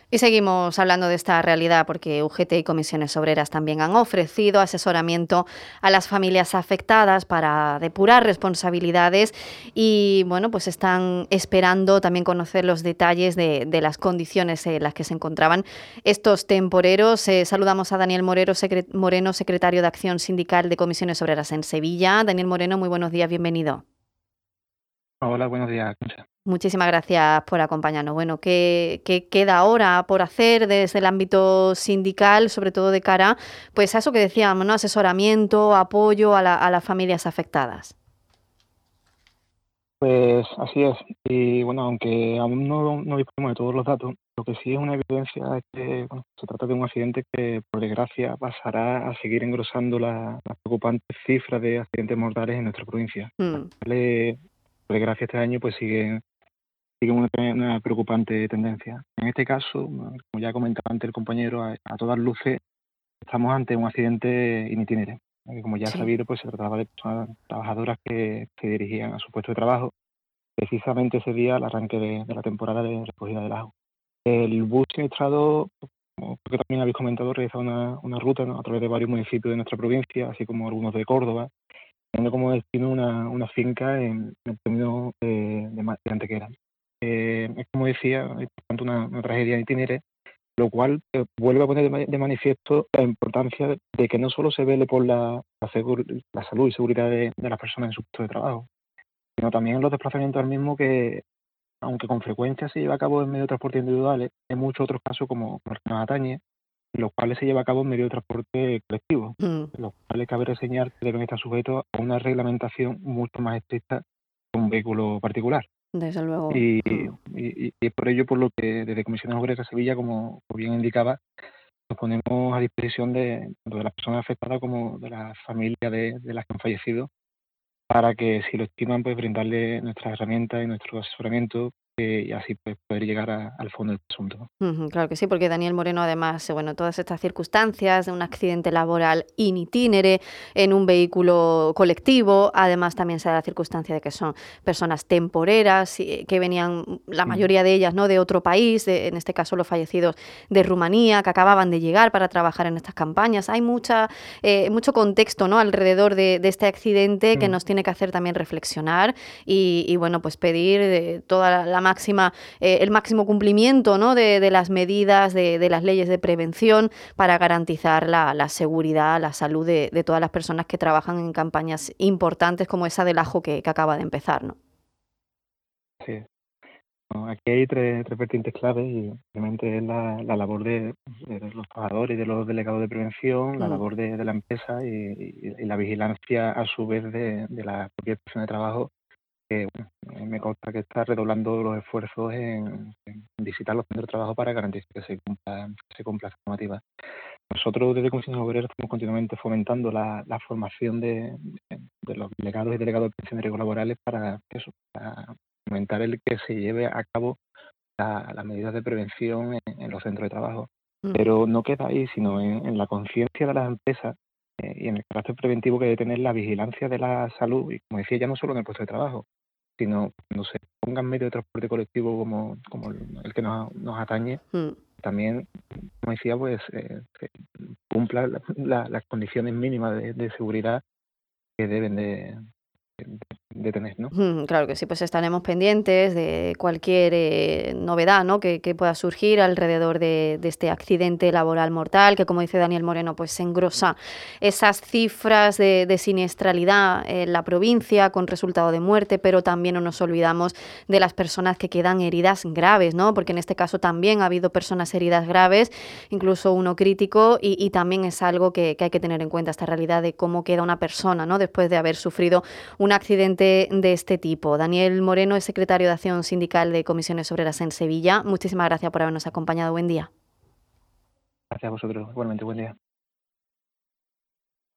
Y seguimos hablando de esta realidad porque UGT y comisiones obreras también han ofrecido asesoramiento a las familias afectadas para depurar responsabilidades y bueno, pues están esperando también conocer los detalles de las condiciones en las que se encontraban estos temporeros. Saludamos a Daniel Moreno, secretario de Acción Sindical de Comisiones Obreras en Sevilla. Daniel Moreno, muy buenos días, bienvenido. Hola, buenos días, Concha. Muchísimas gracias por acompañarnos. Bueno, ¿qué queda ahora por hacer desde el ámbito sindical, sobre todo de cara pues a eso que decíamos, ¿no? Asesoramiento, apoyo a las familias afectadas? Pues así es. Y bueno, aunque aún no disponemos de todos los datos, lo que sí es una evidencia es que bueno, se trata de un accidente que, por desgracia, pasará a seguir engrosando las preocupantes cifras de accidentes mortales en nuestra provincia. Mm, Vale, por desgracia, este año pues sigue una preocupante tendencia. En este caso, como ya comentaba antes el compañero, a todas luces estamos ante un accidente in itinere. Como ya es sí. sabido, pues se trataba de personas trabajadoras que se dirigían a su puesto de trabajo precisamente ese día al arranque de la temporada de recogida del ajo. El bus siniestrado, como creo que también habéis comentado, realiza una ruta, ¿no?, a través de varios municipios de nuestra provincia, así como algunos de Córdoba, teniendo como destino una finca en el término de Antequera. Es como decía, es por tanto una tragedia itinere, lo cual vuelve a poner de manifiesto la importancia de que no solo se vele por la salud y seguridad de las personas en su puesto de trabajo, sino también los desplazamientos al mismo que, aunque con frecuencia se lleva a cabo en medio de transporte individuales, hay muchos otros casos como el que nos atañe, en los cuales se lleva a cabo en medio de transporte colectivo, Mm, en los cuales cabe reseñar que deben estar sujetos a una reglamentación mucho más estricta que un vehículo particular. desde luego. Y, Mm. y es por ello por lo que desde Comisiones Obreras Sevilla, como bien indicaba, nos ponemos a disposición tanto de las personas afectadas como de las familias de las que han fallecido, para que, si lo estiman, pues brindarle nuestras herramientas y nuestro asesoramiento, y así pues poder llegar al fondo del asunto. Ujú, claro que sí, porque Daniel Moreno, además, bueno, todas estas circunstancias de un accidente laboral in itinere en un vehículo colectivo, además también se da la circunstancia de que son personas temporeras que venían, la Mm, mayoría de ellas, ¿no?, de otro país, en este caso los fallecidos de Rumanía, que acababan de llegar para trabajar en estas campañas. Hay mucho contexto, ¿no?, alrededor de este accidente que mm. nos tiene que hacer también reflexionar y bueno, pues pedir toda la máxima el máximo cumplimiento, ¿no?, de las medidas, de las leyes de prevención para garantizar la seguridad, la salud de todas las personas que trabajan en campañas importantes como esa del ajo que acaba de empezar, ¿no? Sí. No, aquí hay tres vertientes claves y obviamente es la labor de los trabajadores y de los delegados de prevención, la Mm, labor de la empresa y la vigilancia a su vez de la propia inspección de trabajo, que bueno, me consta que está redoblando los esfuerzos en visitar los centros de trabajo para garantizar que se cumpla esa normativa. Nosotros desde Comisiones Obreras estamos continuamente fomentando la formación de los delegados y delegados de pensiones y riesgos laborales para eso, para fomentar el que se lleve a cabo las medidas de prevención en los centros de trabajo. ujú. Pero no queda ahí, sino en la conciencia de las empresas, y en el carácter preventivo que debe tener la vigilancia de la salud, y como decía, ya no solo en el puesto de trabajo, sino cuando se pongan medios de transporte colectivo como el que nos atañe, Mm. también, como decía, pues que cumpla las condiciones mínimas de seguridad que deben de tener, ¿no? Claro que sí, pues estaremos pendientes de cualquier novedad, ¿no?, que pueda surgir alrededor de este accidente laboral mortal, que como dice Daniel Moreno, pues engrosa esas cifras de siniestralidad en la provincia con resultado de muerte, pero también no nos olvidamos de las personas que quedan heridas graves, ¿no? Porque en este caso también ha habido personas heridas graves, incluso uno crítico, y también es algo que hay que tener en cuenta, esta realidad de cómo queda una persona, ¿no?, después de haber sufrido un accidente de este tipo. Daniel Moreno es secretario de Acción Sindical de Comisiones Obreras en Sevilla. Muchísimas gracias por habernos acompañado. Buen día. Gracias a vosotros. Igualmente, buen día.